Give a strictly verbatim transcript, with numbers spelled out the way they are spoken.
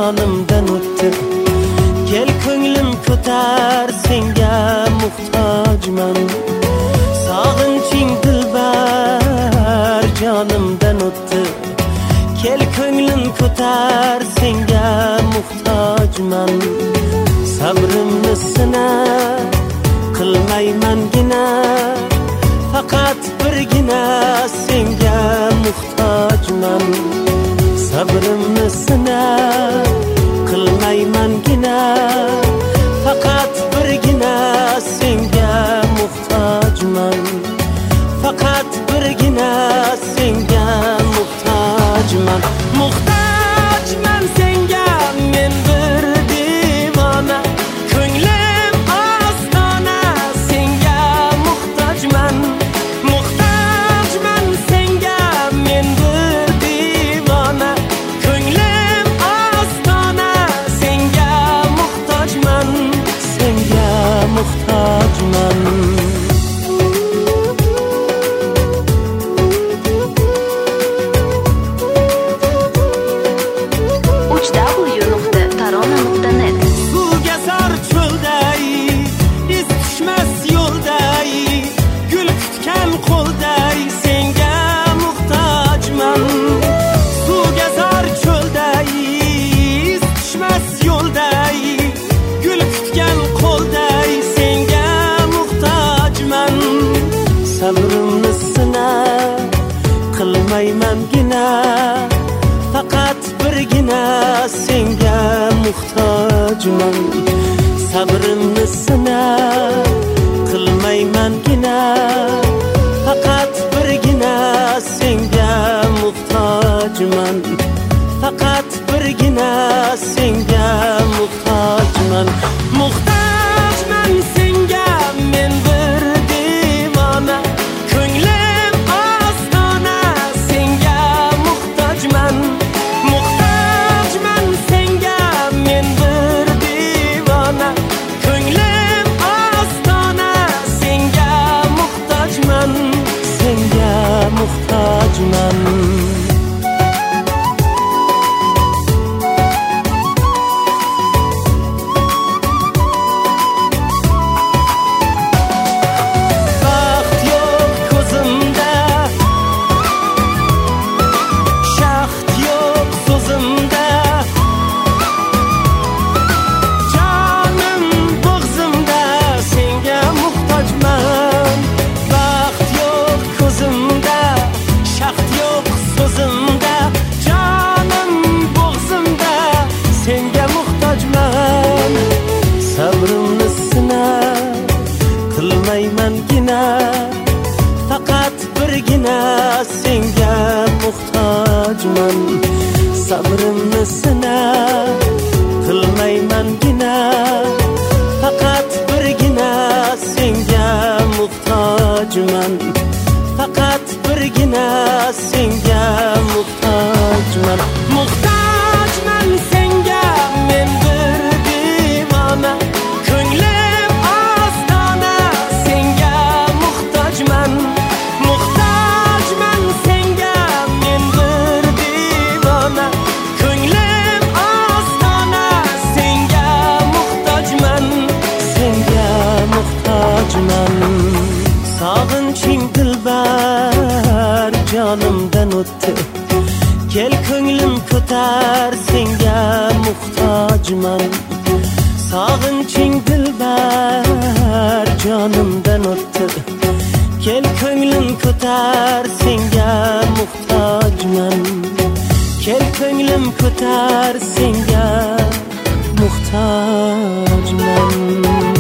jonimdan o'tdi. Kel ko'nglim ko'tar, senga muhtojman. Sog'inching dilbar jonimdan o'tdi. Kel ko'nglim ko'tar, senga muhtojman. Sabrimni sina, qilmaymangina, faqat birgina senga muhtojman. Sabrimni sina, qilmaymangina, faqat birgina senga muhtojman. Faqat birgina senga muhtojman. Muhtojman senga men bir devona, ko'nglim ostona senga muhtojman. Muhtojman senga men bir devona, ko'nglim ostona senga muhtojman. Senga muhtojman. Sabrimni sina, qilmaymangina, faqat birgina senga muhtojman. Sabrimni sina, qilmaymangina, faqat birgina senga muhtojman. Faqat birgina senga muhtojman. Muhtojman senga men bir devona, ko'nglim ostona senga muhtojman. Muhtojman senga men bir devona, ko'nglim ostona senga muhtojman. Senga muhtojman. Sabrimni sina, qilmaymangina, faqat birgina senga muhtojman. Sabrimni sina, qilmaymangina, faqat birgina senga muhtojman. Faqat birgina senga muhtojman. Muhtojman senga men bir devona, ko'nglim ostona senga muhtojman. Muhtojman senga men bir devona, ko'nglim ostona senga muhtojman. Senga muhtojman. Sog'inching dilbar jonimdan o'tdi. Kel ko'nglim ko'tar, senga muhtojman. Sog'inching dilbar jonimdan o'tdi. Kel ko'nglim ko'tar, senga muhtojman. Kel ko'nglim ko'tar, senga muhtojman.